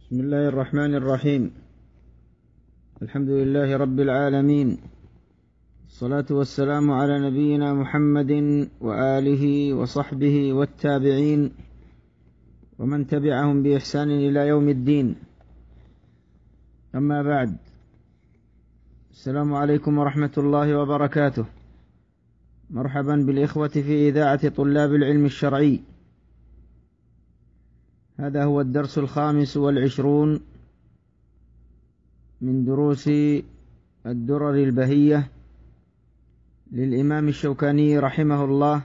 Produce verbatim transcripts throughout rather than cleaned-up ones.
بسم الله الرحمن الرحيم. الحمد لله رب العالمين، الصلاة والسلام على نبينا محمد وآله وصحبه والتابعين ومن تبعهم بإحسان إلى يوم الدين. أما بعد، السلام عليكم ورحمة الله وبركاته. مرحبا بالإخوة في إذاعة طلاب العلم الشرعي. هذا هو الدرس الخامس والعشرون من دروس الدرر البهية للإمام الشوكاني رحمه الله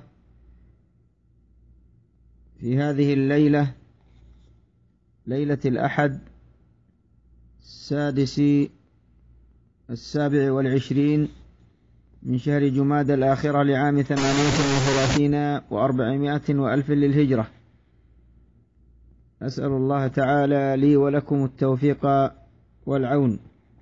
في هذه الليلة، ليلة الأحد السادس السابع والعشرين من شهر جماد الآخرة لعام ثمانية وثلاثين وأربعمائة وألف للهجرة. أسأل الله تعالى لي ولكم التوفيق والعون.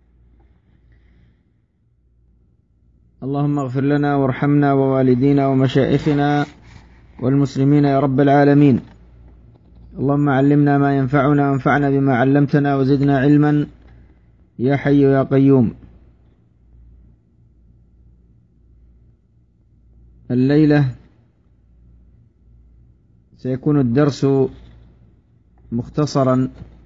اللهم اغفر لنا وارحمنا ووالدينا ومشائخنا والمسلمين يا رب العالمين. اللهم علمنا ما ينفعنا وانفعنا بما علمتنا وزدنا علما يا حي يا قيوم. الليلة سيكون الدرس مختصرا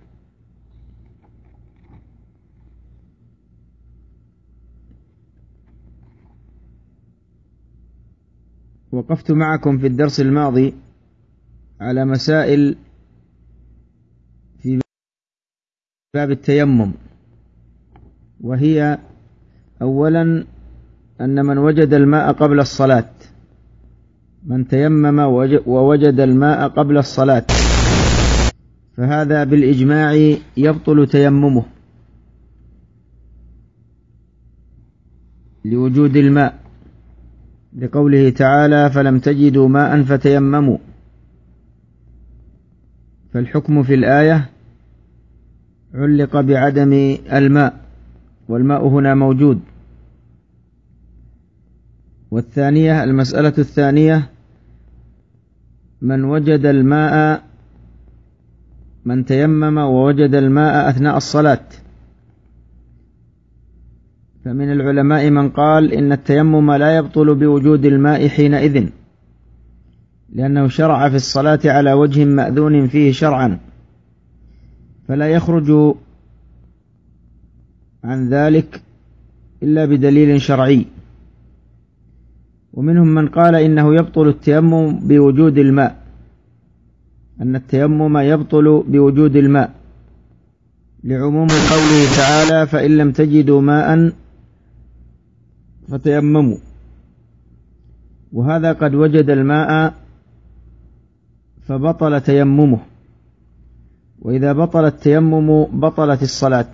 وقفت معكم في الدرس الماضي على مسائل في باب التيمم، وهي أولا أن من وجد الماء قبل الصلاة، من تيمم ووجد الماء قبل الصلاة فهذا بالإجماع يبطل تيممه لوجود الماء، لقوله تعالى فلم تجدوا ماء فتيمموا. فالحكم في الآية علق بعدم الماء، والماء هنا موجود. والثانية، المسألة الثانية، من وجد الماء من تيمم ووجد الماء أثناء الصلاة، فمن العلماء من قال إن التيمم لا يبطل بوجود الماء حينئذ، لأنه شرع في الصلاة على وجه مأذون فيه شرعا، فلا يخرج عن ذلك إلا بدليل شرعي. ومنهم من قال إنه يبطل التيمم بوجود الماء، أن التيمم يبطل بوجود الماء، لعموم قوله تعالى فإن لم تجدوا ماء فتيمموا. وهذا قد وجد الماء فبطل تيممه، وإذا بطل التيمم بطلت الصلاة.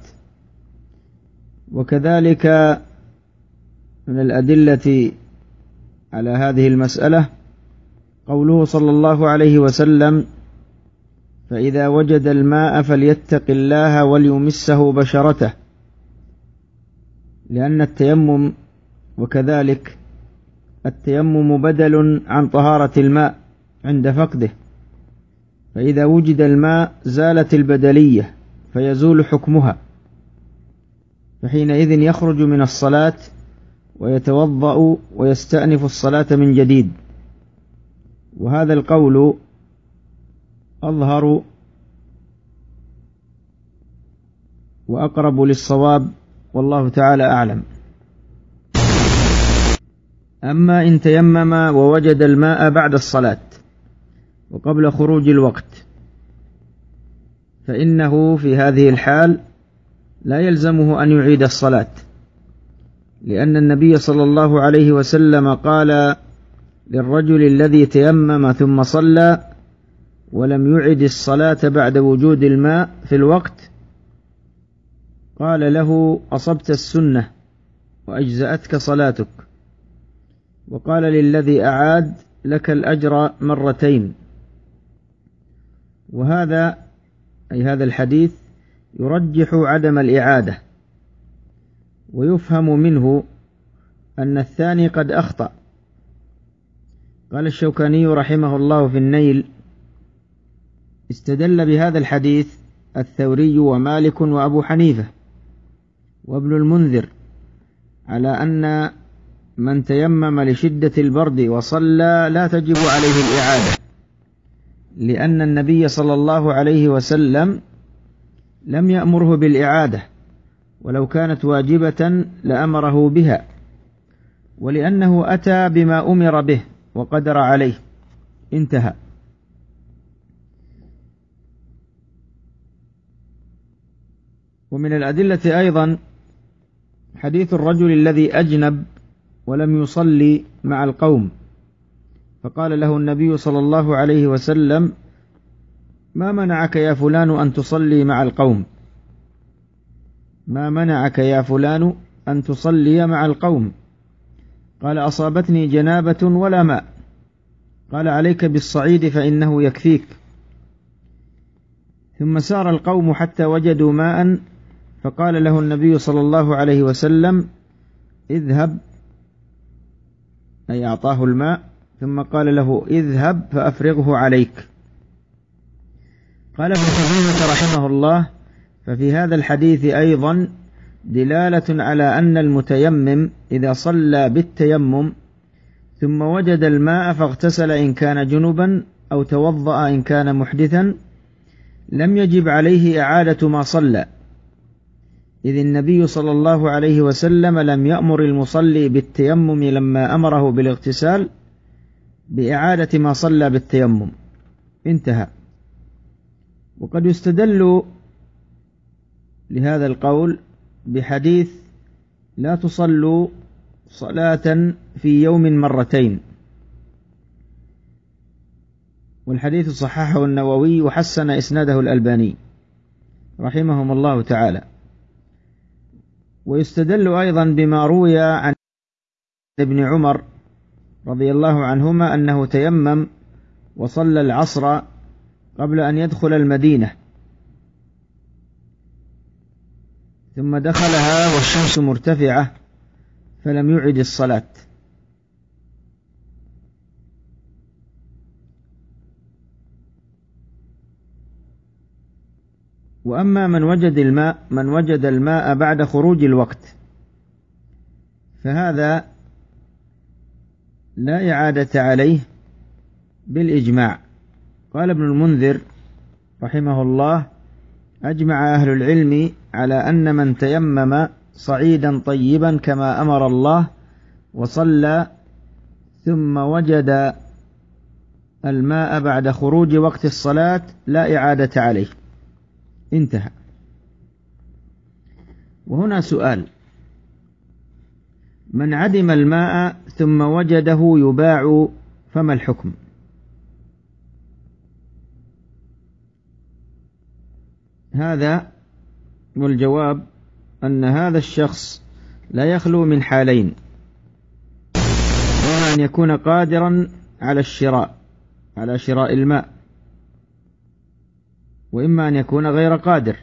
وكذلك من الأدلة على هذه المسألة قوله صلى الله عليه وسلم فإذا وجد الماء فليتق الله وليمسه بشرته، لأن التيمم وكذلك التيمم بدل عن طهارة الماء عند فقده، فإذا وجد الماء زالت البدلية فيزول حكمها، فحينئذ يخرج من الصلاة ويتوضأ ويستأنف الصلاة من جديد. وهذا القول أظهر وأقرب للصواب، والله تعالى أعلم. أما إن تيمم ووجد الماء بعد الصلاة وقبل خروج الوقت، فإنه في هذه الحال لا يلزمه أن يعيد الصلاة، لأن النبي صلى الله عليه وسلم قال للرجل الذي تيمم ثم صلى ولم يعد الصلاة بعد وجود الماء في الوقت، قال له أصبت السنة وأجزأتك صلاتك، وقال للذي أعاد لك الأجر مرتين. وهذا أي هذا الحديث يرجح عدم الإعادة، ويفهم منه أن الثاني قد أخطأ. قال الشوكاني رحمه الله في النيل: استدل بهذا الحديث الثوري ومالك وأبو حنيفة وابن المنذر على أن من تيمم لشدة البرد وصلى لا تجب عليه الإعادة، لأن النبي صلى الله عليه وسلم لم يأمره بالإعادة، ولو كانت واجبة لأمره بها، ولأنه أتى بما أمر به وقدر عليه. انتهى. ومن الأدلة أيضا حديث الرجل الذي أجنب ولم يصلي مع القوم، فقال له النبي صلى الله عليه وسلم: ما منعك يا فلان أن تصلي مع القوم؟ ما منعك يا فلان أن تصلي مع القوم؟ قال: أصابتني جنابة ولا ماء. قال: عليك بالصعيد فإنه يكفيك. ثم سار القوم حتى وجدوا ماء، فقال له النبي صلى الله عليه وسلم: اذهب، أي أعطاه الماء، ثم قال له: اذهب فأفرغه عليك. قال ابن خزيمة رحمه الله: ففي هذا الحديث أيضا دلالة على أن المتيمم إذا صلى بالتيمم ثم وجد الماء فاغتسل إن كان جنبا أو توضأ إن كان محدثا لم يجب عليه إعادة ما صلى، إذ النبي صلى الله عليه وسلم لم يأمر المصلي بالتيمم لما أمره بالاغتسال بإعادة ما صلى بالتيمم. انتهى. وقد يستدل لهذا القول بحديث: لا تصلوا صلاة في يوم مرتين، والحديث صححه النووي وحسن إسناده الألباني رحمهم الله تعالى. ويستدل أيضا بما روي عن ابن عمر رضي الله عنهما أنه تيمم وصلى العصر قبل أن يدخل المدينة، ثم دخلها والشمس مرتفعة فلم يعد الصلاة. وأما من وجد الماء من وجد الماء بعد خروج الوقت فهذا لا إعادة عليه بالإجماع. قال ابن المنذر رحمه الله: أجمع أهل العلم على أن من تيمم صعيدا طيبا كما أمر الله وصلى ثم وجد الماء بعد خروج وقت الصلاة لا إعادة عليه. انتهى. وهنا سؤال: من عدم الماء ثم وجده يباع فما الحكم؟ هذا والجواب أن هذا الشخص لا يخلو من حالين: وأن يكون قادرا على الشراء على شراء الماء، وإما أن يكون غير قادر.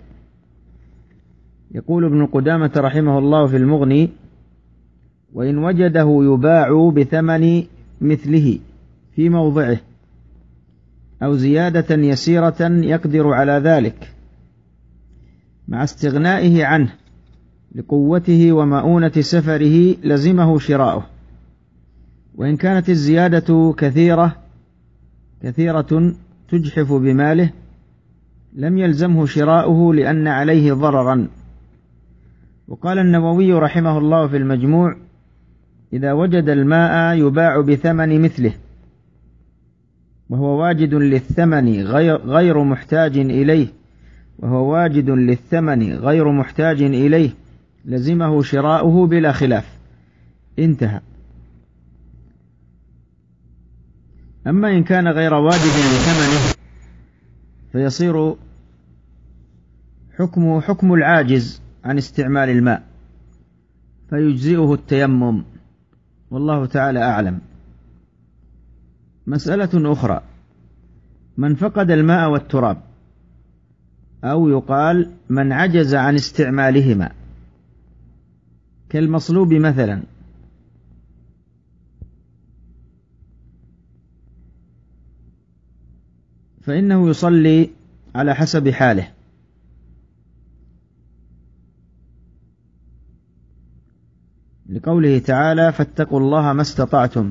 يقول ابن قدامة رحمه الله في المغني: وإن وجده يباع بثمن مثله في موضعه أو زيادة يسيرة يقدر على ذلك مع استغنائه عنه لقوته ومؤونة سفره لزمه شراؤه، وإن كانت الزيادة كثيرة كثيرة تجحف بماله لم يلزمه شراؤه لأن عليه ضررا. وقال النووي رحمه الله في المجموع: إذا وجد الماء يباع بثمن مثله وهو واجد للثمن غير, غير محتاج إليه وهو واجد للثمن غير محتاج إليه لزمه شراؤه بلا خلاف. انتهى. أما إن كان غير واجد لثمنه فيصير حكمه حكم العاجز عن استعمال الماء فيجزئه التيمم، والله تعالى أعلم. مسألة أخرى: من فقد الماء والتراب، أو يقال من عجز عن استعمالهما كالمصلوب مثلا، فإنه يصلي على حسب حاله، لقوله تعالى فاتقوا الله ما استطعتم.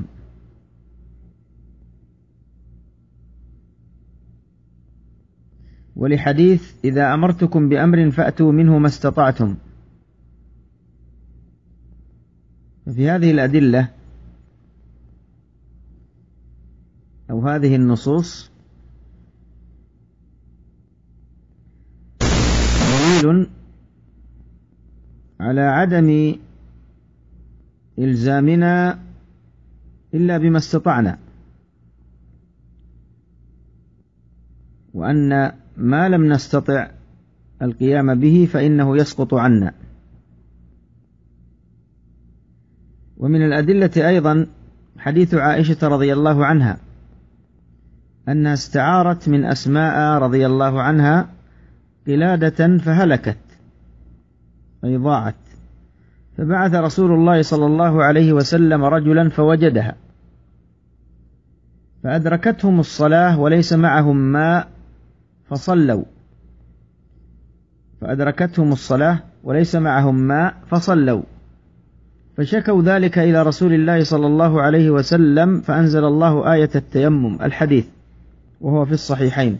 ولحديث إذا أمرتكم بأمر فأتوا منه ما استطعتم. ففي هذه الأدلة أو هذه النصوص دليل على عدم إلزامنا إلا بما استطعنا، وأن ما لم نستطع القيام به فإنه يسقط عنا. ومن الأدلة أيضا حديث عائشة رضي الله عنها أنها استعارت من أسماء رضي الله عنها قلادة فهلكت أي ضاعت، فبعث رسول الله صلى الله عليه وسلم رجلا فوجدها، فأدركتهم الصلاة وليس معهم ماء فصلوا فأدركتهم الصلاة وليس معهم ماء فصلوا فشكوا ذلك إلى رسول الله صلى الله عليه وسلم، فأنزل الله آية التيمم الحديث وهو في الصحيحين.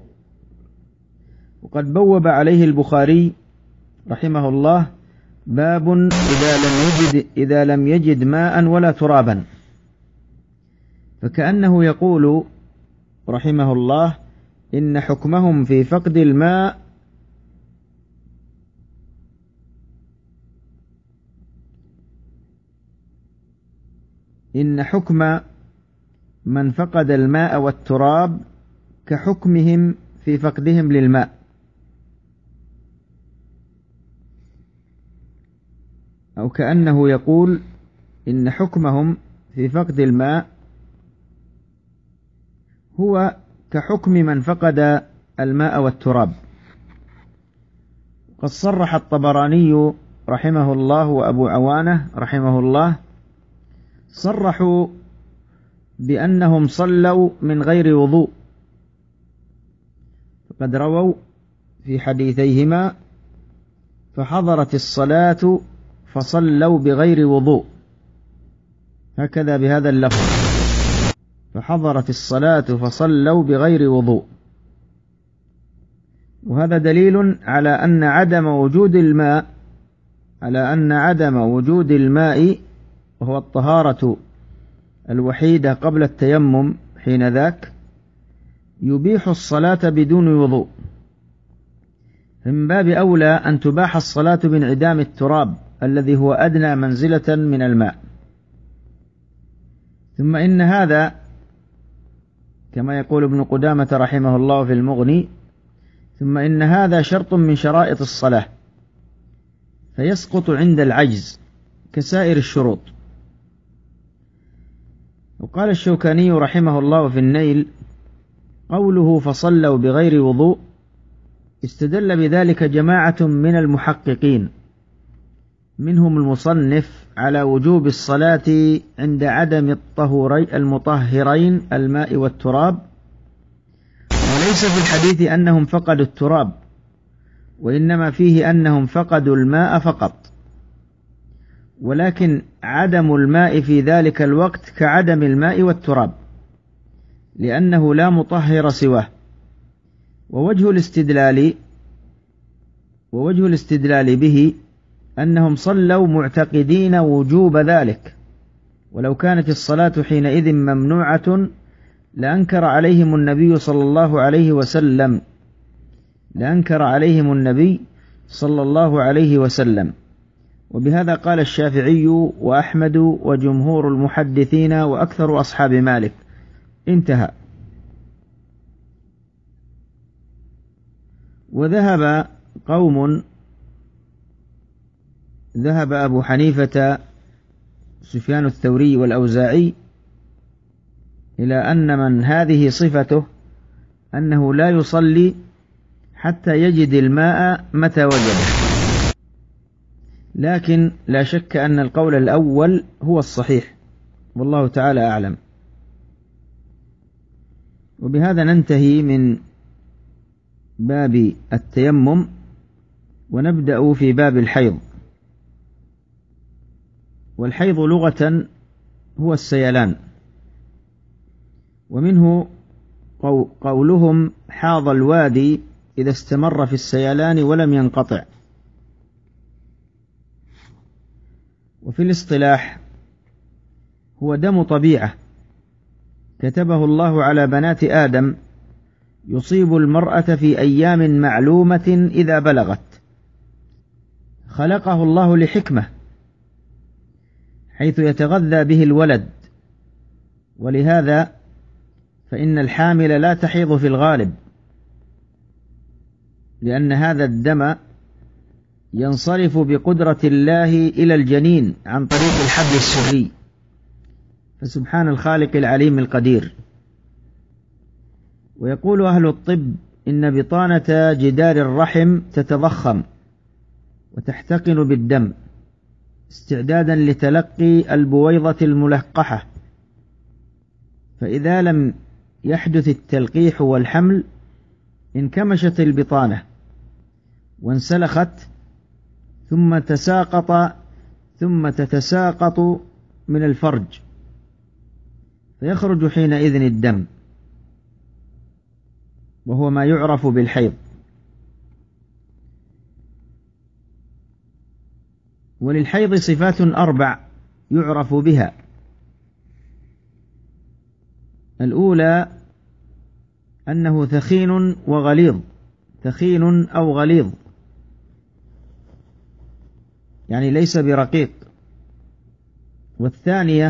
وقد بوب عليه البخاري رحمه الله باب إذا لم يجد, إذا لم يجد ماء ولا ترابا، فكأنه يقول رحمه الله إن حكمهم في فقد الماء إن حكم من فقد الماء والتراب كحكمهم في فقدهم للماء، أو كأنه يقول إن حكمهم في فقد الماء هو كحكم من فقد الماء والتراب. قد صرح الطبراني رحمه الله وأبو عوانة رحمه الله صرحوا بأنهم صلوا من غير وضوء، فقد رووا في حديثيهما فحضرت الصلاة فصلوا بغير وضوء، هكذا بهذا اللفظ فحضرت الصلاة فصلوا بغير وضوء. وهذا دليل على أن عدم وجود الماء على أن عدم وجود الماء وهو الطهارة الوحيدة قبل التيمم حين ذاك يبيح الصلاة بدون وضوء، من باب أولى أن تباح الصلاة بانعدام التراب الذي هو أدنى منزلة من الماء. ثم إن هذا كما يقول ابن قدامة رحمه الله في المغني ثم إن هذا شرط من شرائط الصلاة فيسقط عند العجز كسائر الشروط. وقال الشوكاني رحمه الله في النيل قوله فصلوا بغير وضوء استدل بذلك جماعة من المحققين منهم المصنف على وجوب الصلاة عند عدم الطهوري المطهرين الماء والتراب، وليس في الحديث أنهم فقدوا التراب، وإنما فيه أنهم فقدوا الماء فقط، ولكن عدم الماء في ذلك الوقت كعدم الماء والتراب لأنه لا مطهر سواه. ووجه الاستدلال ووجه الاستدلال به أنهم صلوا معتقدين وجوب ذلك، ولو كانت الصلاة حينئذ ممنوعة لأنكر عليهم النبي صلى الله عليه وسلم لأنكر عليهم النبي صلى الله عليه وسلم. وبهذا قال الشافعي وأحمد وجمهور المحدثين وأكثر أصحاب مالك. انتهى. وذهب قوم ذهب أبو حنيفة سفيان الثوري والأوزاعي إلى أن من هذه صفته أنه لا يصلي حتى يجد الماء متى وجده، لكن لا شك أن القول الأول هو الصحيح والله تعالى أعلم. وبهذا ننتهي من باب التيمم ونبدأ في باب الحيض. والحيض لغة هو السيلان، ومنه قولهم حاض الوادي إذا استمر في السيلان ولم ينقطع. وفي الاصطلاح هو دم طبيعة كتبه الله على بنات آدم يصيب المرأة في أيام معلومة إذا بلغت، خلقه الله لحكمة حيث يتغذى به الولد، ولهذا فإن الحامل لا تحيض في الغالب، لأن هذا الدم ينصرف بقدرة الله إلى الجنين عن طريق الحبل السري، فسبحان الخالق العليم القدير. ويقول أهل الطب إن بطانة جدار الرحم تتضخم وتحتقن بالدم استعدادا لتلقي البويضة الملقحة، فإذا لم يحدث التلقيح والحمل انكمشت البطانة وانسلخت ثم تساقط ثم تتساقط من الفرج، فيخرج حينئذ الدم، وهو ما يعرف بالحيض. وللحيض صفات أربع يعرف بها: الأولى أنه ثخين وغليظ، ثخين أو غليظ يعني ليس برقيق. والثانية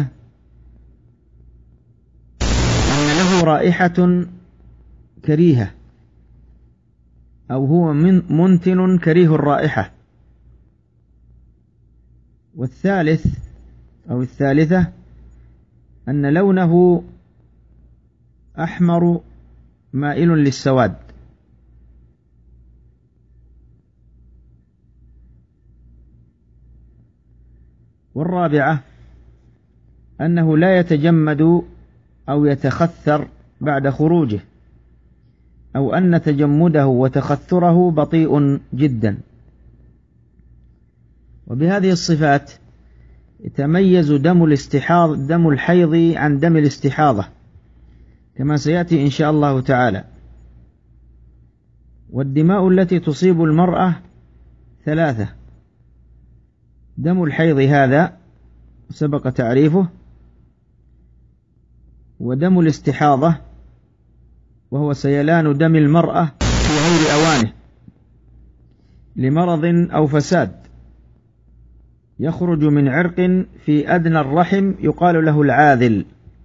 أن له رائحة كريهة أو هو من منتن كريه الرائحة. والثالث أو الثالثة أن لونه أحمر مائل للسواد. والرابعة أنه لا يتجمد أو يتخثر بعد خروجه، أو أن تجمده وتخثره بطيء جدا. وبهذه الصفات يتميز دم الاستحاض دم الحيض عن دم الاستحاضة كما سيأتي إن شاء الله تعالى. والدماء التي تصيب المرأة ثلاثة: دم الحيض هذا سبق تعريفه، ودم الاستحاضة وهو سيلان دم المرأة في غير أوانه لمرض أو فساد يخرج من عرق في أدنى الرحم يقال له العاذل.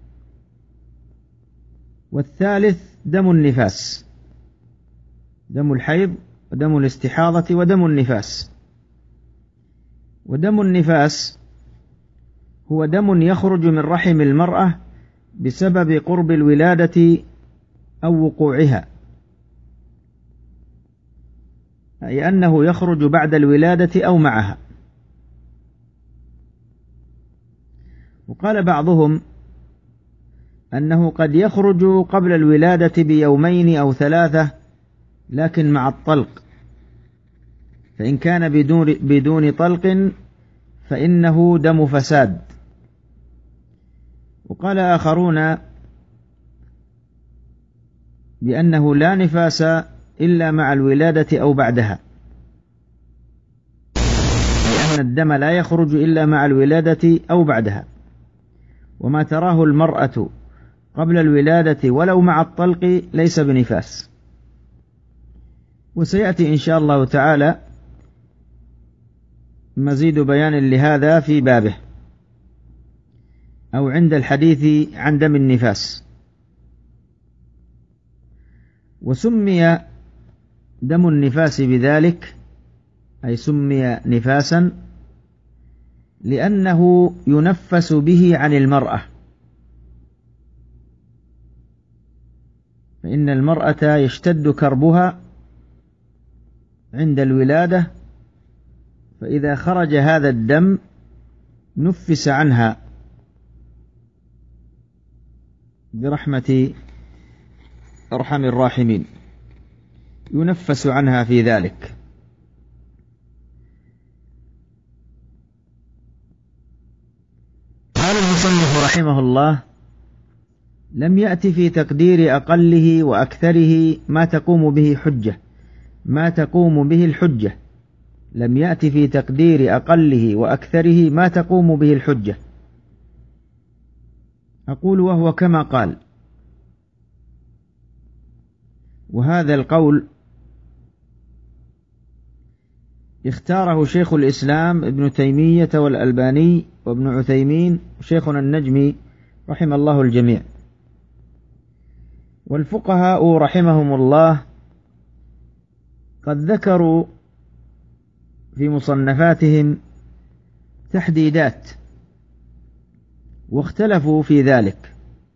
والثالث دم النفاس، دم الحيض ودم الاستحاضة ودم النفاس. ودم النفاس هو دم يخرج من رحم المرأة بسبب قرب الولادة أو وقوعها، أي أنه يخرج بعد الولادة أو معها. وقال بعضهم أنه قد يخرج قبل الولادة بيومين أو ثلاثة لكن مع الطلق، فإن كان بدون, بدون طلق فإنه دم فساد. وقال آخرون بأنه لا نفاس إلا مع الولادة أو بعدها، لأن الدم لا يخرج إلا مع الولادة أو بعدها. وما تراه المرأة قبل الولادة ولو مع الطلق ليس بنفاس. وسيأتي إن شاء الله تعالى مزيد بيان لهذا في بابه أو عند الحديث عن دم النفاس. وسمي دم النفاس بذلك، أي سمي نفاسا لأنه ينفس به عن المرأة، فإن المرأة يشتد كربها عند الولادة، فإذا خرج هذا الدم نفس عنها برحمة أرحم الراحمين، ينفس عنها في ذلك. المصنف رحمه الله لم يأتي في تقدير أقله وأكثره ما تقوم به حجة ما تقوم به الحجة لم يأتي في تقدير أقله وأكثره ما تقوم به الحجة. أقول وهو كما قال، وهذا القول اختاره شيخ الإسلام ابن تيمية والألباني وابن عثيمين وشيخنا النجمي رحم الله الجميع. والفقهاء رحمهم الله قد ذكروا في مصنفاتهم تحديدات واختلفوا في ذلك،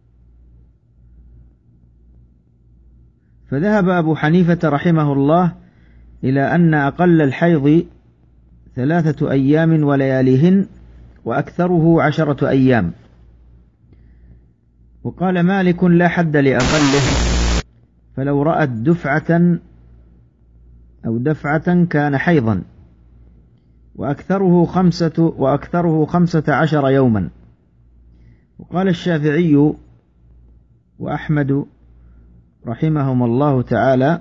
فذهب أبو حنيفة رحمه الله إلى أن أقل الحيض ثلاثة أيام ولياليهن وأكثره عشرة أيام. وقال مالك لا حد لأقله، فلو رأت دفعة أو دفعة كان حيضا، وأكثره خمسة وأكثره خمسة عشر يوما. وقال الشافعي وأحمد رحمهم الله تعالى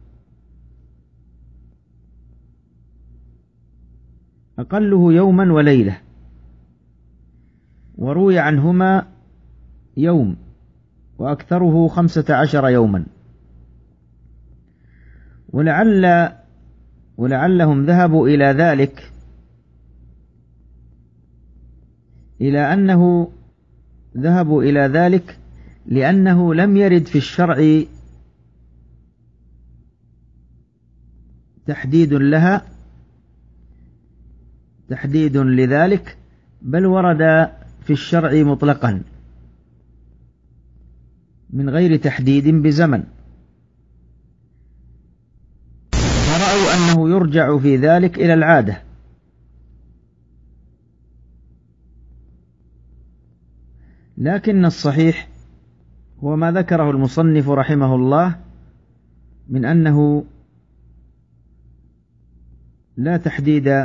أقله يوما وليلة، وروي عنهما يوم، وأكثره خمسة عشر يوما. ولعل ولعلهم ذهبوا إلى ذلك إلى أنه ذهبوا إلى ذلك لأنه لم يرد في الشرع تحديد لها تحديد لذلك، بل ورد في الشرع مطلقا من غير تحديد بزمن، فرأوا أنه يرجع في ذلك إلى العادة. لكن الصحيح هو ما ذكره المصنف رحمه الله من أنه لا تحديد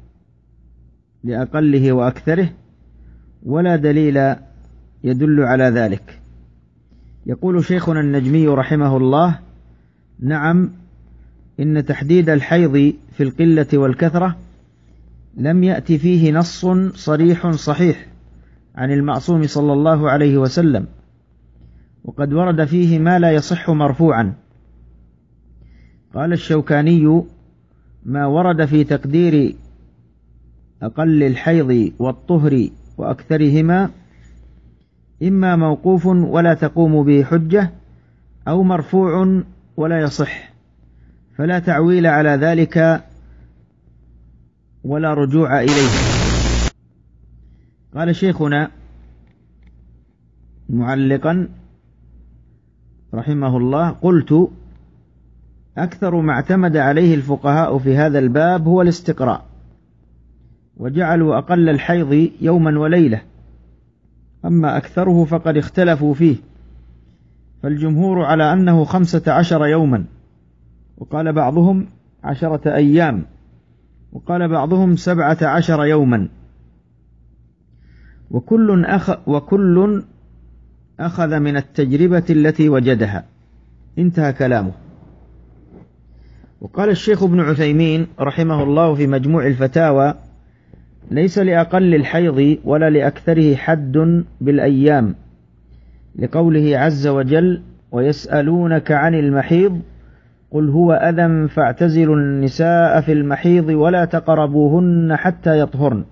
لأقله وأكثره، ولا دليل يدل على ذلك. يقول شيخنا النجمي رحمه الله: نعم، إن تحديد الحيض في القلة والكثرة لم يأتي فيه نص صريح صحيح عن المعصوم صلى الله عليه وسلم، وقد ورد فيه ما لا يصح مرفوعا. قال الشوكاني: ما ورد في تقدير أقل الحيض والطهر وأكثرهما إما موقوف ولا تقوم به حجة، أو مرفوع ولا يصح، فلا تعويل على ذلك ولا رجوع إليه. قال شيخنا معلقا رحمه الله: قلت: أكثر ما اعتمد عليه الفقهاء في هذا الباب هو الاستقراء، وجعلوا أقل الحيض يوما وليلة، أما أكثره فقد اختلفوا فيه، فالجمهور على أنه خمسة عشر يوما، وقال بعضهم عشرة أيام، وقال بعضهم سبعة عشر يوما، وكل أخ وكل أخذ من التجربة التي وجدها. انتهى كلامه. وقال الشيخ ابن عثيمين رحمه الله في مجموع الفتاوى: ليس لأقل الحيض ولا لأكثره حد بالأيام، لقوله عز وجل: ويسألونك عن المحيض قل هو أذى فاعتزلوا النساء في المحيض ولا تقربوهن حتى يطهرن.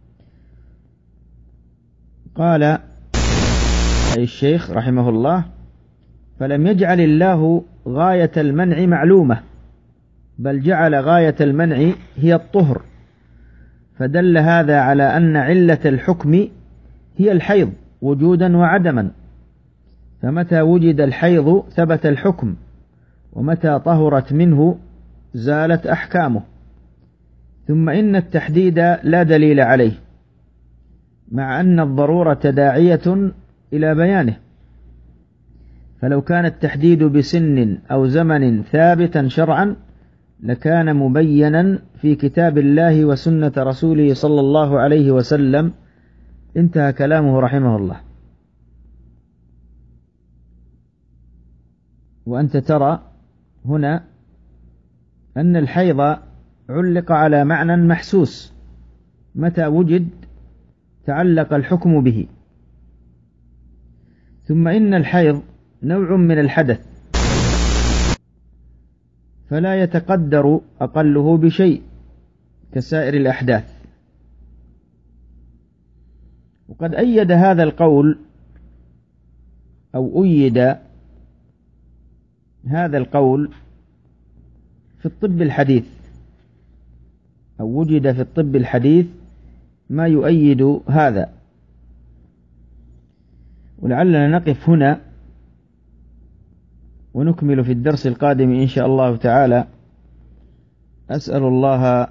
قال أي الشيخ رحمه الله: فلم يجعل الله غاية المنع معلومة، بل جعل غاية المنع هي الطهر، فدل هذا على أن علة الحكم هي الحيض وجودا وعدما، فمتى وجد الحيض ثبت الحكم، ومتى طهرت منه زالت أحكامه. ثم إن التحديد لا دليل عليه، مع أن الضرورة داعية إلى بيانه، فلو كان التحديد بسن أو زمن ثابتا شرعا لكان مبينا في كتاب الله وسنة رسوله صلى الله عليه وسلم انتهى كلامه رحمه الله. وأنت ترى هنا أن الحيض علق على معنى محسوس، متى وجد تعلق الحكم به. ثم إن الحيض نوع من الحدث، فلا يتقدر أقله بشيء كسائر الأحداث. وقد أيد هذا القول أو أيد هذا القول في الطب الحديث، أو وجد في الطب الحديث ما يؤيد هذا. ولعلنا نقف هنا ونكمل في الدرس القادم إن شاء الله تعالى. أسأل الله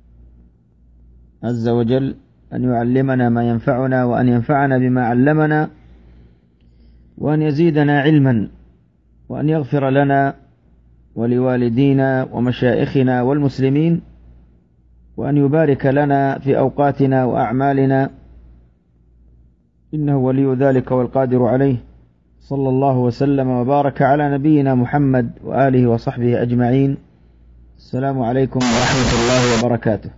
عز وجل أن يعلمنا ما ينفعنا، وأن ينفعنا بما علمنا، وأن يزيدنا علما، وأن يغفر لنا ولوالدينا ومشائخنا والمسلمين، وأن يبارك لنا في أوقاتنا وأعمالنا، إنه ولي ذلك والقادر عليه. صلى الله وسلم وبارك على نبينا محمد وآله وصحبه أجمعين. السلام عليكم ورحمة الله وبركاته.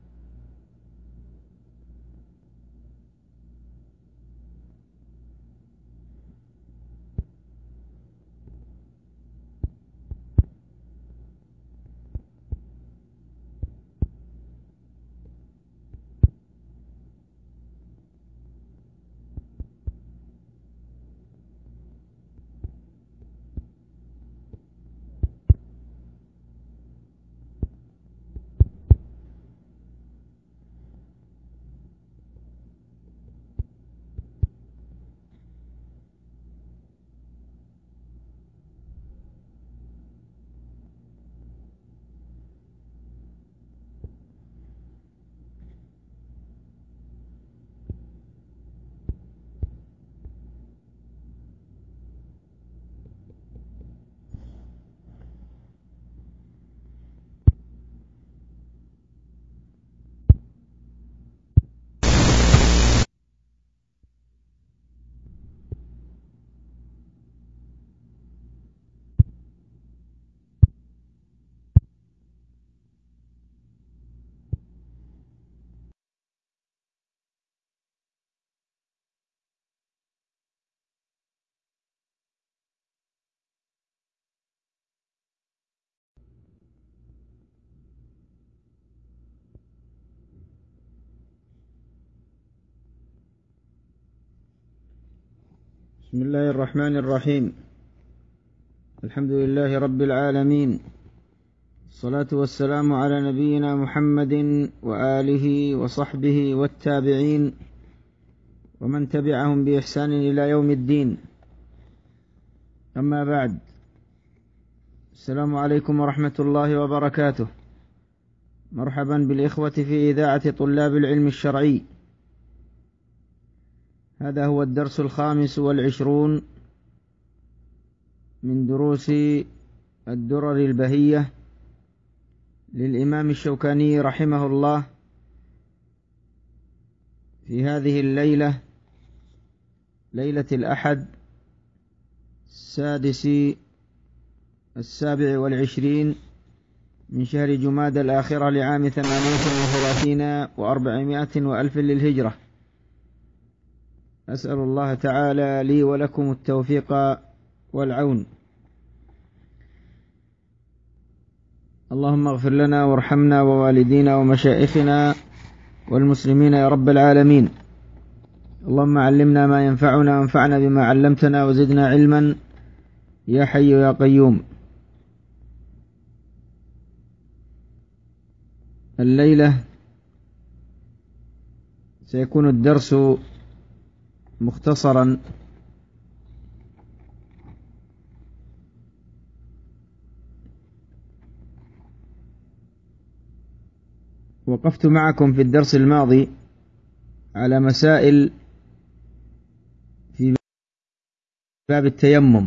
بسم الله الرحمن الرحيم. الحمد لله رب العالمين، الصلاة والسلام على نبينا محمد وآله وصحبه والتابعين ومن تبعهم بإحسان إلى يوم الدين. أما بعد، السلام عليكم ورحمة الله وبركاته. مرحبا بالإخوة في إذاعة طلاب العلم الشرعي. هذا هو الدرس الخامس والعشرون من دروس الدرر البهية للإمام الشوكاني رحمه الله في هذه الليلة، ليلة الأحد السادس السابع والعشرين من شهر جماد الآخرة لعام ثمانية وثلاثين وأربعمائة وألف للهجرة. أسأل الله تعالى لي ولكم التوفيق والعون. اللهم اغفر لنا وارحمنا ووالدينا ومشائخنا والمسلمين يا رب العالمين. اللهم علمنا ما ينفعنا وانفعنا بما علمتنا وزدنا علما يا حي يا قيوم. الليلة سيكون الدرس مختصرا وقفت معكم في الدرس الماضي على مسائل في باب التيمم،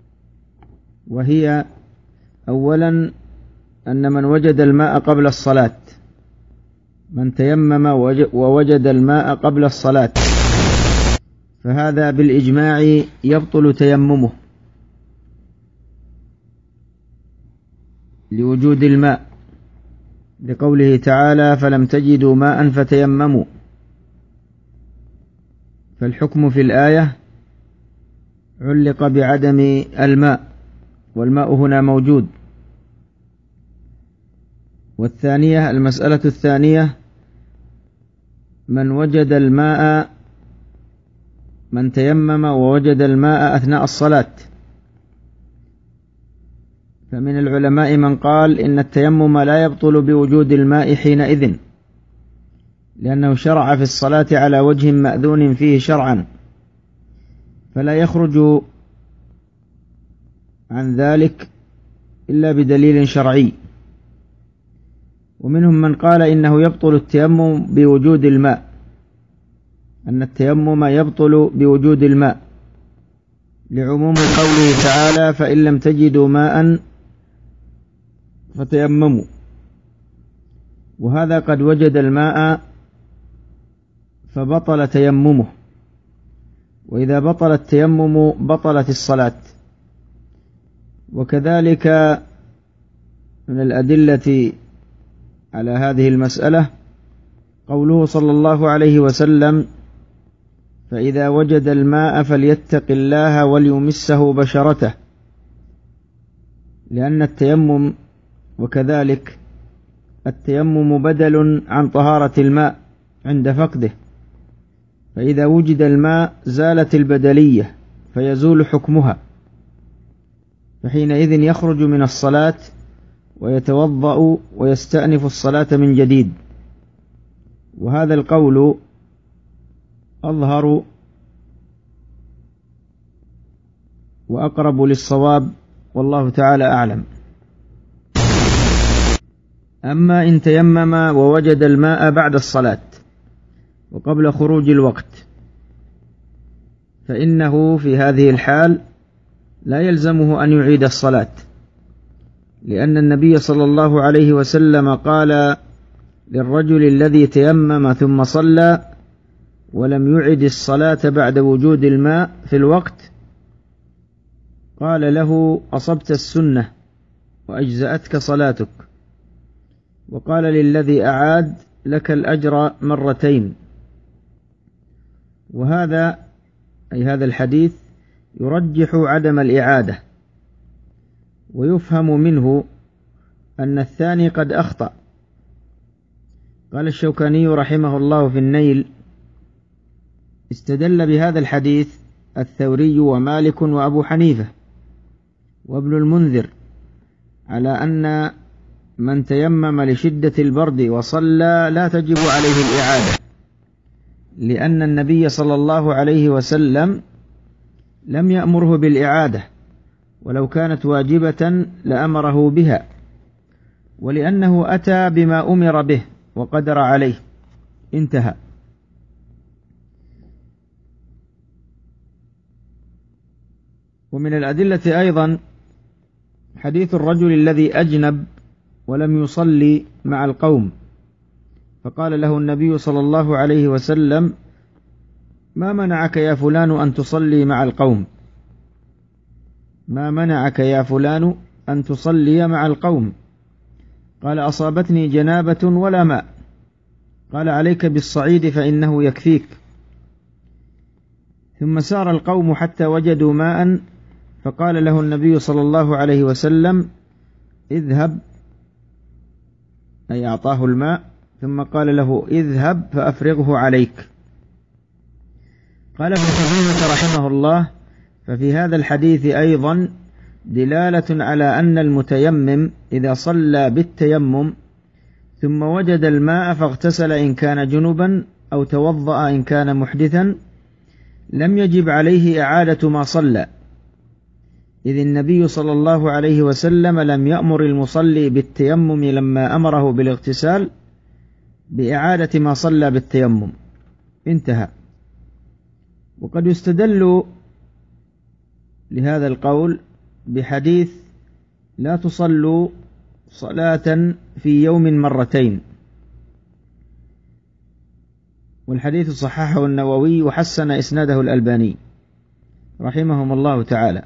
وهي أولا أن من وجد الماء قبل الصلاة، من تيمم ووجد الماء قبل الصلاة فهذا بالإجماع يبطل تيممه لوجود الماء، لقوله تعالى فلم تجدوا ماء فتيمموا. فالحكم في الآية علق بعدم الماء، والماء هنا موجود. والثانية المسألة الثانية من وجد الماء من تيمم ووجد الماء أثناء الصلاة، فمن العلماء من قال إن التيمم لا يبطل بوجود الماء حينئذ، لأنه شرع في الصلاة على وجه مأذون فيه شرعا، فلا يخرج عن ذلك إلا بدليل شرعي. ومنهم من قال إنه يبطل التيمم بوجود الماء، أن التيمم يبطل بوجود الماء، لعموم قوله تعالى فإن لم تجدوا ماء فتيمموا. وهذا قد وجد الماء فبطل تيممه، وإذا بطل التيمم بطلت الصلاة. وكذلك من الأدلة على هذه المسألة قوله صلى الله عليه وسلم فإذا وجد الماء فليتق الله وليمسه بشرته، لأن التيمم وكذلك التيمم بدل عن طهارة الماء عند فقده، فإذا وجد الماء زالت البدلية فيزول حكمها، فحينئذ يخرج من الصلاة ويتوضأ ويستأنف الصلاة من جديد. وهذا القول أظهر وأقرب للصواب، والله تعالى أعلم. أما إن تيمم ووجد الماء بعد الصلاة وقبل خروج الوقت، فإنه في هذه الحال لا يلزمه أن يعيد الصلاة، لأن النبي صلى الله عليه وسلم قال للرجل الذي تيمم ثم صلى ولم يعد الصلاة بعد وجود الماء في الوقت، قال له أصبت السنة وأجزأتك صلاتك، وقال للذي أعاد لك الأجر مرتين. وهذا أي هذا الحديث يرجح عدم الإعادة، ويفهم منه أن الثاني قد أخطأ. قال الشوكاني رحمه الله في النيل استدل بهذا الحديث الثوري ومالك وأبو حنيفة وابن المنذر على أن من تيمم لشدة البرد وصلى لا تجب عليه الإعادة، لأن النبي صلى الله عليه وسلم لم يأمره بالإعادة، ولو كانت واجبة لأمره بها، ولأنه أتى بما أمر به وقدر عليه، انتهى. ومن الأدلة أيضا حديث الرجل الذي أجنب ولم يصلي مع القوم، فقال له النبي صلى الله عليه وسلم ما منعك يا فلان أن تصلي مع القوم، ما منعك يا فلان أن تصلي مع القوم؟ قال أصابتني جنابة ولا ماء. قال عليك بالصعيد فإنه يكفيك. ثم سار القوم حتى وجدوا ماء، فقال له النبي صلى الله عليه وسلم اذهب، أي أعطاه الماء، ثم قال له اذهب فأفرغه عليك. قال ابن خزيمة رحمه الله ففي هذا الحديث أيضا دلالة على أن المتيمم إذا صلى بالتيمم ثم وجد الماء فاغتسل إن كان جنبا أو توضأ إن كان محدثا لم يجب عليه إعادة ما صلى، إذ النبي صلى الله عليه وسلم لم يأمر المصلي بالتيمم لما أمره بالاغتسال بإعادة ما صلى بالتيمم، انتهى. وقد يستدل لهذا القول بحديث لا تصلوا صلاة في يوم مرتين، والحديث صححه النووي وحسن إسناده الألباني رحمهم الله تعالى.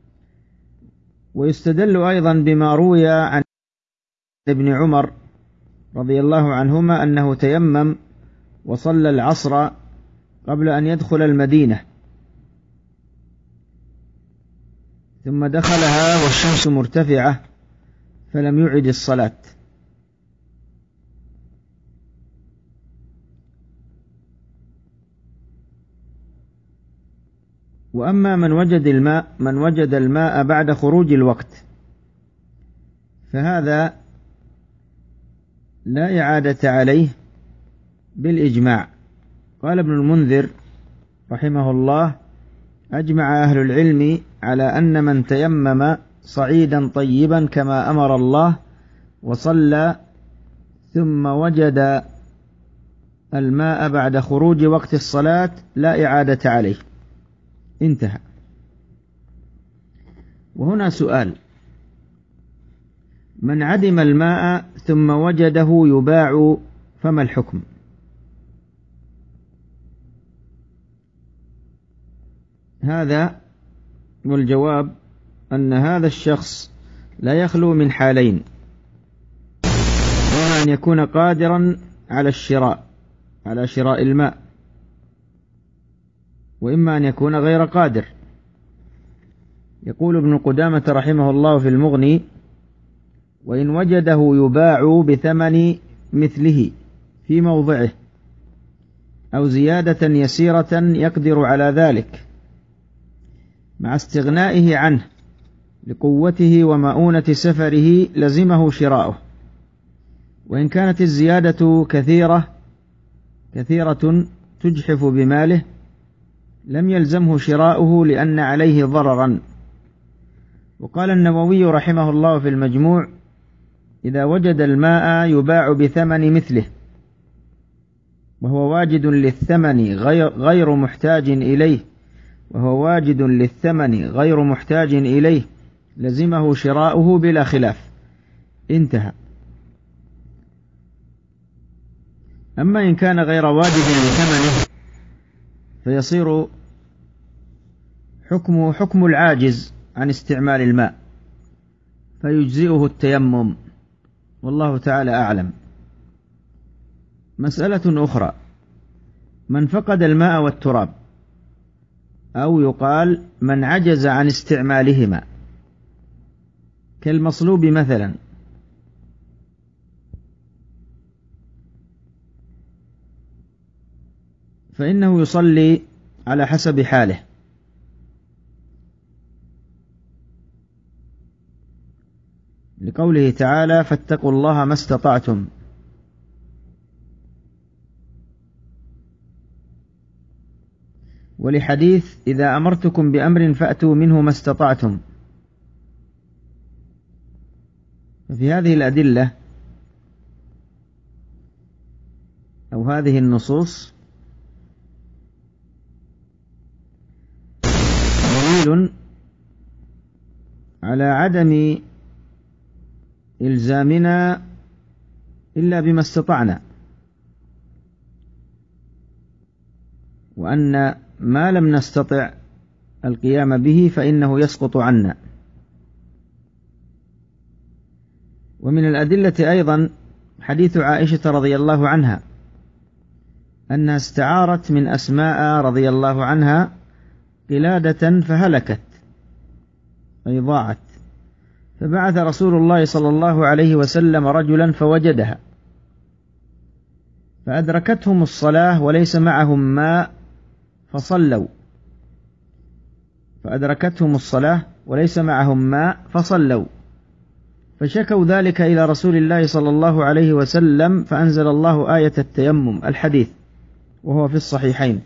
ويستدل أيضا بما روي عن ابن عمر رضي الله عنهما أنه تيمم وصلى العصر قبل أن يدخل المدينة، ثم دخلها والشمس مرتفعة فلم يعد الصلاة. وأما من وجد الماء من وجد الماء بعد خروج الوقت فهذا لا إعادة عليه بالإجماع. قال ابن المنذر رحمه الله: أجمع أهل العلم على أن من تيمم صعيدا طيبا كما أمر الله وصلى ثم وجد الماء بعد خروج وقت الصلاة لا إعادة عليه. انتهى. وهنا سؤال: من عدم الماء ثم وجده يباع فما الحكم؟ هذا والجواب أن هذا الشخص لا يخلو من حالين: إما أن يكون قادرا على الشراء على شراء الماء، وإما أن يكون غير قادر. يقول ابن قدامة رحمه الله في المغني: وإن وجده يباع بثمن مثله في موضعه أو زيادة يسيرة يقدر على ذلك مع استغنائه عنه لقوته ومؤونة سفره لزمه شراؤه، وإن كانت الزيادة كثيرة كثيرة تجحف بماله لم يلزمه شراؤه لأن عليه ضررا. وقال النووي رحمه الله في المجموع: إذا وجد الماء يباع بثمن مثله وهو واجد للثمن غير, غير محتاج إليه وهو واجد للثمن غير محتاج إليه لزمه شراؤه بلا خلاف. انتهى. أما إن كان غير واجد لثمنه فيصير حكمه حكم العاجز عن استعمال الماء فيجزئه التيمم، والله تعالى أعلم. مسألة أخرى: من فقد الماء والتراب، أو يقال من عجز عن استعمالهما كالمصلوب مثلا، فإنه يصلي على حسب حاله، لقوله تعالى: فاتقوا الله ما استطعتم. ولحديث: إذا أمرتكم بأمر فأتوا منه ما استطعتم. ففي هذه الأدلة أو هذه النصوص دليل على عدم إلزامنا إلا بما استطعنا، وأن ما لم نستطع القيام به فإنه يسقط عنا. ومن الأدلة أيضا حديث عائشة رضي الله عنها أنها استعارت من أسماء رضي الله عنها قلادة فهلكت أي ضاعت، فبعث رسول الله صلى الله عليه وسلم رجلا فوجدها فأدركتهم الصلاة وليس معهم ماء فصلوا فأدركتهم الصلاة وليس معهم ماء فصلوا فشكوا ذلك إلى رسول الله صلى الله عليه وسلم فأنزل الله آية التيمم الحديث، وهو في الصحيحين.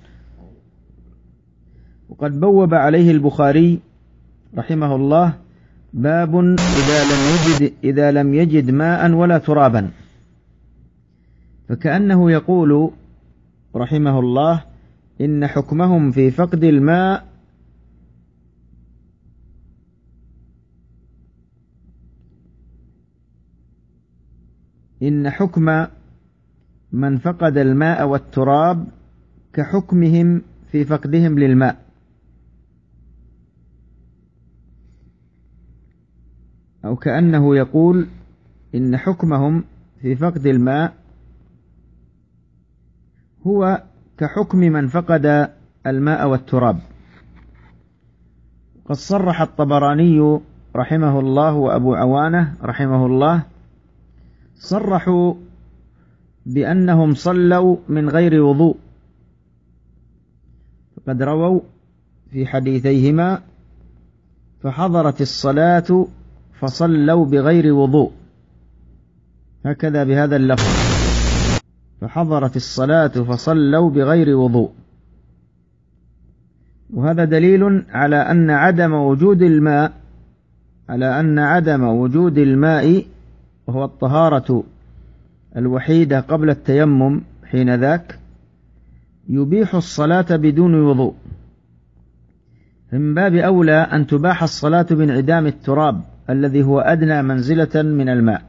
وقد بوب عليه البخاري رحمه الله: باب إذا لم يجد, إذا لم يجد ماء ولا ترابا. فكأنه يقول رحمه الله: إن حكمهم في فقد الماء إن حكم من فقد الماء والتراب كحكمهم في فقدهم للماء. أو كأنه يقول إن حكمهم في فقد الماء هو كحكم من فقد الماء والتراب. قد صرح الطبراني رحمه الله وأبو عوانة رحمه الله صرحوا بأنهم صلوا من غير وضوء، فقد رووا في حديثيهما فحضرت الصلاة فصلوا بغير وضوء، هكذا بهذا اللفظ، فحضرت الصلاة فصلوا بغير وضوء. وهذا دليل على أن عدم وجود الماء على أن عدم وجود الماء وهو الطهارة الوحيدة قبل التيمم حين ذاك يبيح الصلاة بدون وضوء. من باب أولى أن تباح الصلاة بانعدام التراب الذي هو أدنى منزلة من الماء.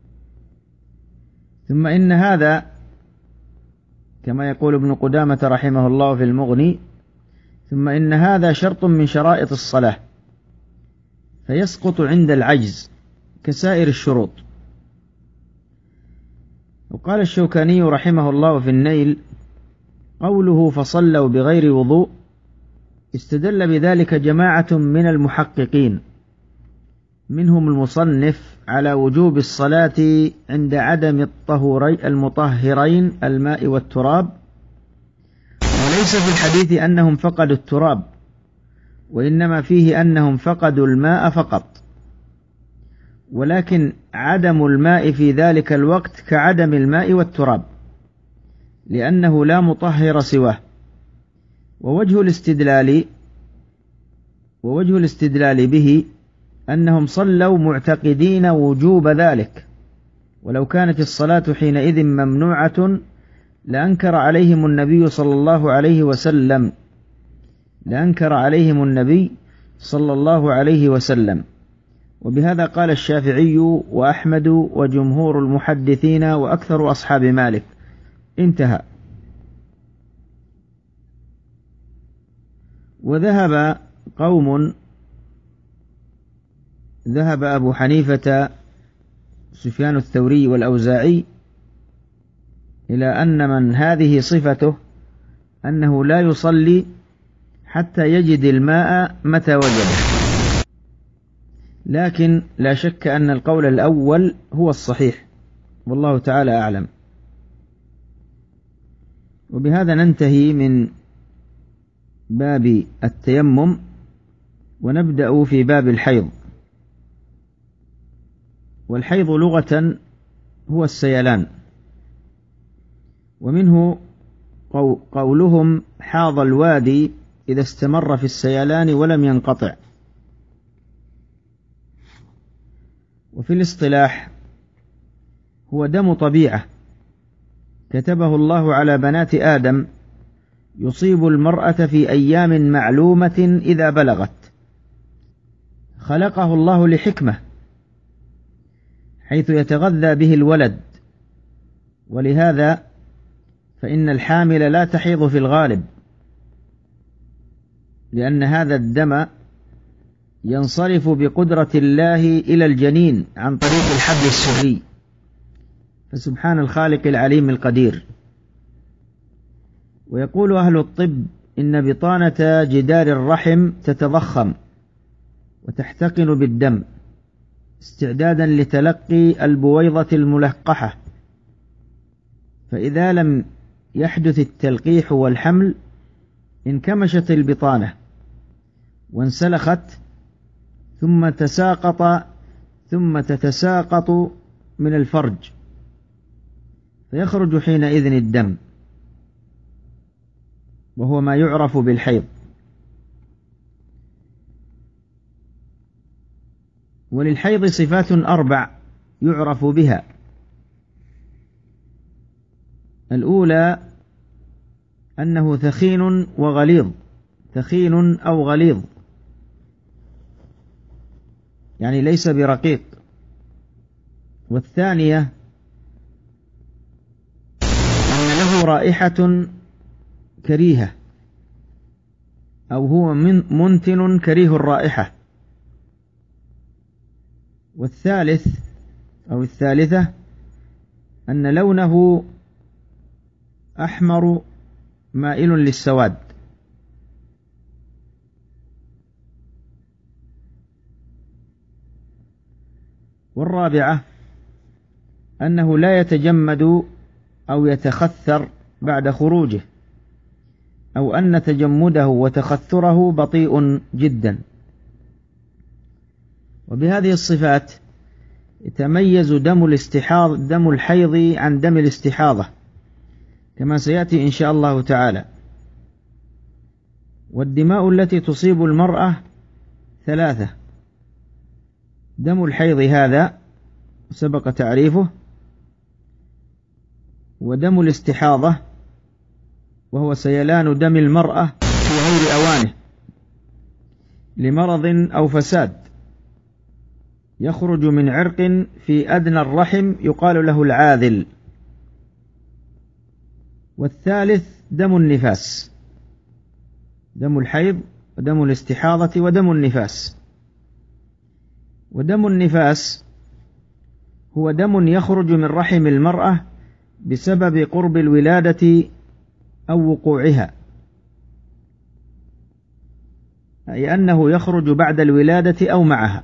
ثم إن هذا كما يقول ابن قدامة رحمه الله في المغني، ثم إن هذا شرط من شرائط الصلاة فيسقط عند العجز كسائر الشروط. وقال الشوكاني رحمه الله في النيل قوله فصلوا بغير وضوء استدل بذلك جماعة من المحققين منهم المصنف على وجوب الصلاة عند عدم الطهورين المطهرين الماء والتراب، وليس في الحديث أنهم فقدوا التراب، وإنما فيه أنهم فقدوا الماء فقط، ولكن عدم الماء في ذلك الوقت كعدم الماء والتراب لأنه لا مطهر سواه. ووجه الاستدلال ووجه الاستدلال به أنهم صلوا معتقدين وجوب ذلك، ولو كانت الصلاة حينئذ ممنوعة لأنكر عليهم النبي صلى الله عليه وسلم لأنكر عليهم النبي صلى الله عليه وسلم. وبهذا قال الشافعي وأحمد وجمهور المحدثين وأكثر أصحاب مالك. انتهى. وذهب قوم ذهب أبو حنيفة سفيان الثوري والأوزاعي إلى أن من هذه صفته أنه لا يصلي حتى يجد الماء متى وجده، لكن لا شك أن القول الأول هو الصحيح والله تعالى أعلم. وبهذا ننتهي من باب التيمم ونبدأ في باب الحيض. والحيض لغة هو السيلان، ومنه قولهم حاض الوادي إذا استمر في السيلان ولم ينقطع. وفي الاصطلاح هو دم طبيعة كتبه الله على بنات آدم يصيب المرأة في أيام معلومة إذا بلغت، خلقه الله لحكمة حيث يتغذى به الولد، ولهذا فإن الحامل لا تحيض في الغالب، لأن هذا الدم ينصرف بقدرة الله إلى الجنين عن طريق الحبل السري، فسبحان الخالق العليم القدير. ويقول أهل الطب إن بطانة جدار الرحم تتضخم وتحتقن بالدم استعدادا لتلقي البويضة الملقحة، فإذا لم يحدث التلقيح والحمل انكمشت البطانة وانسلخت ثم تساقط ثم تتساقط من الفرج، فيخرج حينئذ الدم وهو ما يعرف بالحيض. وللحيض صفات أربع يعرف بها. الأولى أنه ثخين وغليظ، ثخين أو غليظ يعني ليس برقيق. والثانية له رائحة كريهة أو هو من منتن كريه الرائحة. والثالث أو الثالثة أن لونه أحمر مائل للسواد. والرابعة أنه لا يتجمد أو يتخثر بعد خروجه، أو أن تجمده وتخثره بطيء جدا. وبهذه الصفات يتميز دم الاستحاض دم الحيض عن دم الاستحاضة كما سيأتي إن شاء الله تعالى. والدماء التي تصيب المرأة ثلاثة: دم الحيض هذا سبق تعريفه، ودم الاستحاضة وهو سيلان دم المرأة في غير أوانه لمرض أو فساد يخرج من عرق في أدنى الرحم يقال له العاذل. والثالث دم النفاس، دم الحيض ودم الاستحاضة ودم النفاس. ودم النفاس هو دم يخرج من رحم المرأة بسبب قرب الولادة أو وقوعها، أي أنه يخرج بعد الولادة أو معها.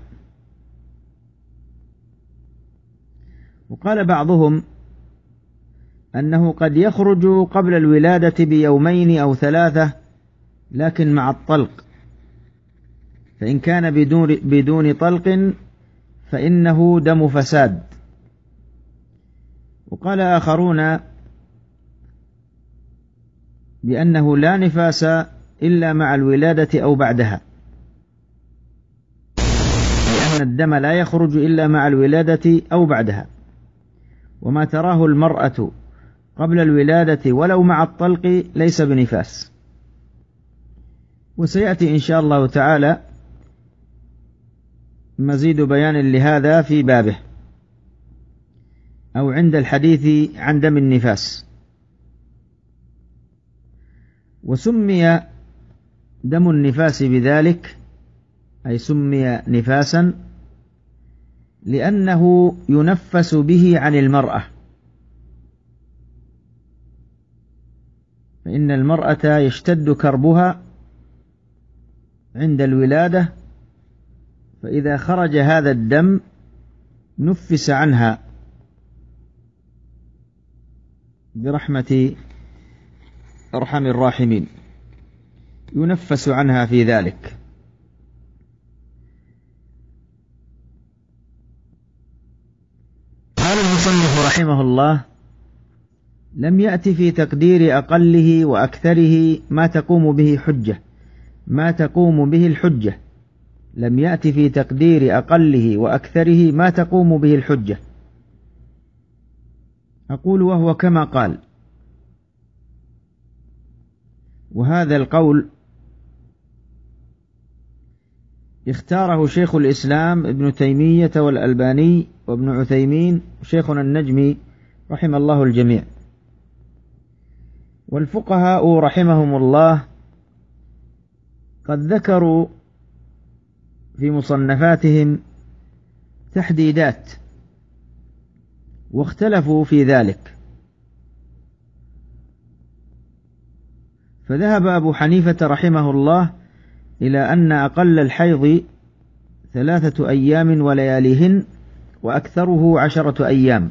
وقال بعضهم أنه قد يخرج قبل الولادة بيومين أو ثلاثة لكن مع الطلق، فإن كان بدون, بدون طلق فإنه دم فساد. وقال آخرون بأنه لا نفاس إلا مع الولادة أو بعدها، لأن الدم لا يخرج إلا مع الولادة أو بعدها. وما تراه المرأة قبل الولادة ولو مع الطلق ليس بنفاس. وسيأتي إن شاء الله تعالى مزيد بيان لهذا في بابه أو عند الحديث عن دم النفاس. وسمي دم النفاس بذلك، أي سمي نفاسا لأنه ينفس به عن المرأة، فإن المرأة يشتد كربها عند الولادة، فإذا خرج هذا الدم نفس عنها برحمة أرحم الراحمين، ينفس عنها في ذلك. قال المصنف رحمه الله: لم يأتي في تقدير أقله وأكثره ما تقوم به حجة ما تقوم به الحجة لم يأتي في تقدير أقله وأكثره ما تقوم به الحجة. أقول وهو كما قال. وهذا القول اختاره شيخ الإسلام ابن تيمية والألباني وابن عثيمين وشيخنا النجمي رحم الله الجميع. والفقهاء رحمهم الله قد ذكروا في مصنفاتهم تحديدات واختلفوا في ذلك. فذهب أبو حنيفة رحمه الله إلى أن أقل الحيض ثلاثة أيام ولياليهن وأكثره عشرة أيام.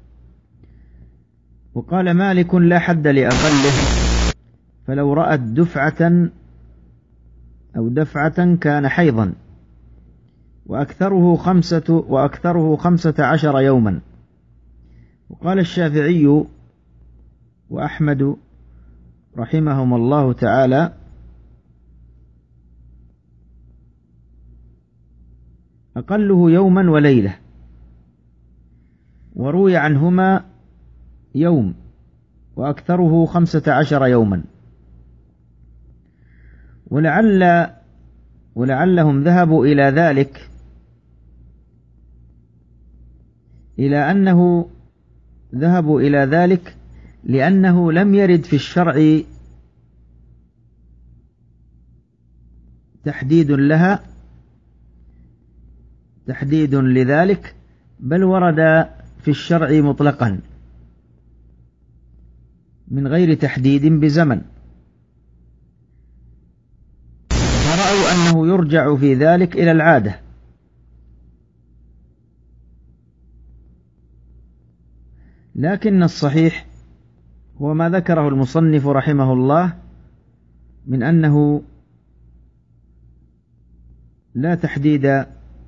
وقال مالك لا حد لأقله، فلو رأت دفعة أو دفعة كان حيضا، وأكثره خمسة, وأكثره خمسة عشر يوما. وقال الشافعي وأحمد رحمهم الله تعالى أقله يوما وليلة، وروي عنهما يوم، وأكثره خمسة عشر يوما. ولعل ولعلهم ذهبوا إلى ذلك إلى أنه ذهبوا إلى ذلك لأنه لم يرد في الشرع تحديد لها تحديد لذلك، بل ورد في الشرع مطلقا من غير تحديد بزمن، فرأوا أنه يرجع في ذلك إلى العادة. لكن الصحيح هو ما ذكره المصنف رحمه الله من أنه لا تحديد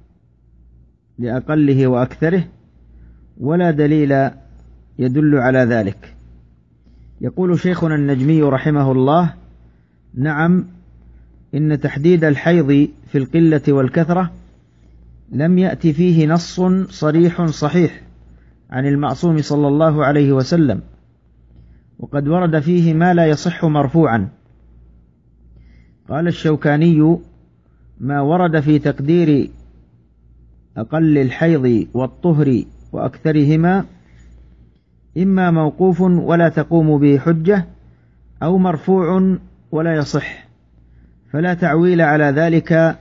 لأقله وأكثره، ولا دليل يدل على ذلك. يقول شيخنا النجمي رحمه الله: نعم، إن تحديد الحيض في القلة والكثرة لم يأتي فيه نص صريح صحيح عن المعصوم صلى الله عليه وسلم، وقد ورد فيه ما لا يصح مرفوعا. قال الشوكاني: ما ورد في تقدير أقل الحيض والطهر وأكثرهما إما موقوف ولا تقوم به حجة، أو مرفوع ولا يصح، فلا تعويل على ذلك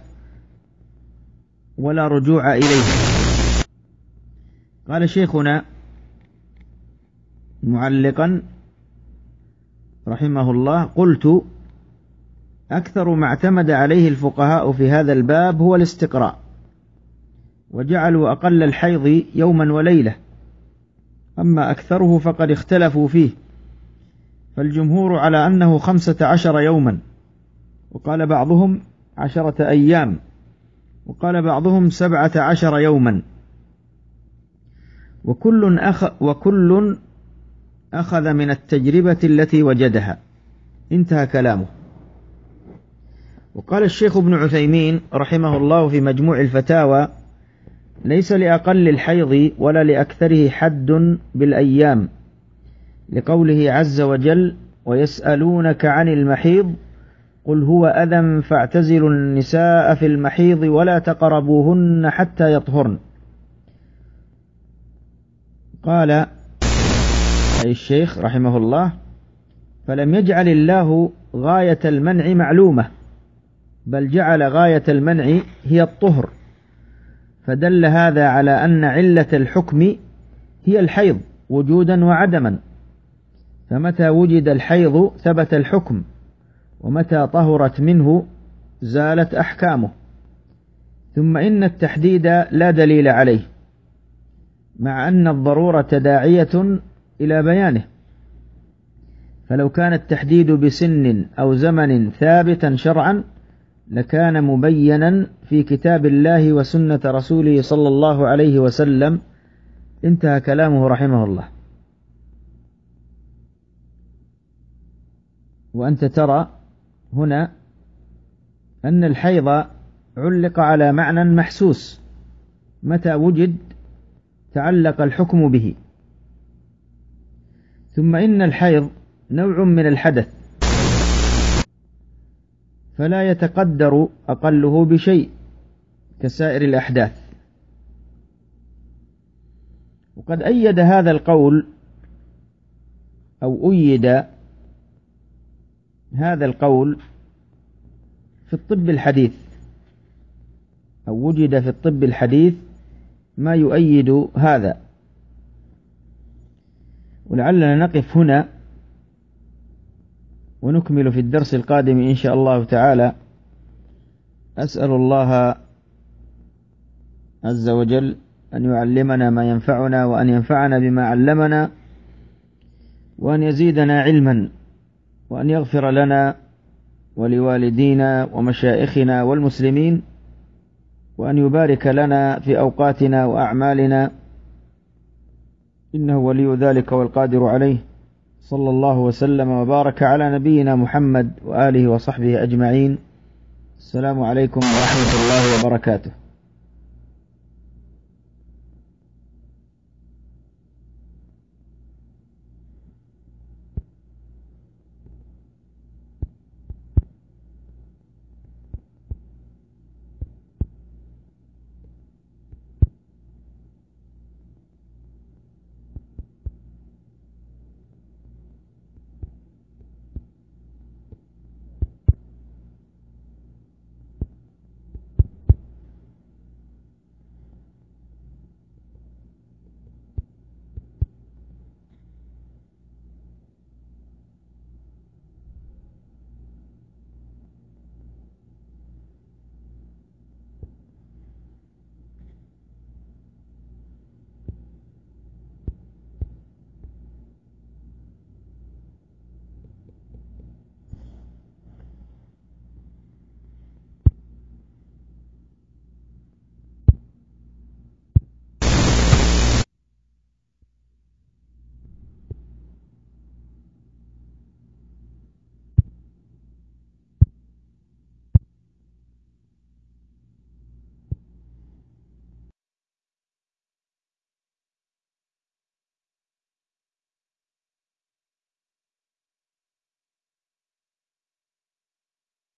ولا رجوع إليه. قال شيخنا معلقا رحمه الله: قلت: أكثر ما اعتمد عليه الفقهاء في هذا الباب هو الاستقراء، وجعلوا أقل الحيض يوما وليلة، أما أكثره فقد اختلفوا فيه، فالجمهور على أنه خمسة عشر يوما، وقال بعضهم عشرة أيام، وقال بعضهم سبعة عشر يوما، وكل أخ وكل أخذ من التجربة التي وجدها. انتهى كلامه. وقال الشيخ ابن عثيمين رحمه الله في مجموع الفتاوى: ليس لأقل الحيض ولا لأكثره حد بالأيام، لقوله عز وجل: ويسألونك عن المحيض قل هو أذى فاعتزلوا النساء في المحيض ولا تقربوهن حتى يطهرن. قال أي الشيخ رحمه الله: فلم يجعل الله غاية المنع معلومة، بل جعل غاية المنع هي الطهر، فدل هذا على أن علة الحكم هي الحيض وجودا وعدما، فمتى وجد الحيض ثبت الحكم، ومتى طهرت منه زالت أحكامه. ثم إن التحديد لا دليل عليه، مع أن الضرورة داعية إلى بيانه، فلو كان التحديد بسن أو زمن ثابتا شرعا لكان مبينا في كتاب الله وسنة رسوله صلى الله عليه وسلم. انتهى كلامه رحمه الله. وأنت ترى هنا أن الحيض علق على معنى محسوس، متى وجد تعلق الحكم به. ثم إن الحيض نوع من الحدث، فلا يتقدر أقله بشيء كسائر الأحداث. وقد أيد هذا القول أو أيد هذا القول في الطب الحديث، أو وجد في الطب الحديث ما يؤيد هذا. ولعلنا نقف هنا ونكمل في الدرس القادم إن شاء الله تعالى. أسأل الله عز وجل أن يعلمنا ما ينفعنا، وأن ينفعنا بما علمنا، وأن يزيدنا علما، وأن يغفر لنا ولوالدينا ومشائخنا والمسلمين، وأن يبارك لنا في أوقاتنا وأعمالنا، إنه ولي ذلك والقادر عليه. صلى الله وسلم وبارك على نبينا محمد وآله وصحبه أجمعين. السلام عليكم ورحمة الله وبركاته.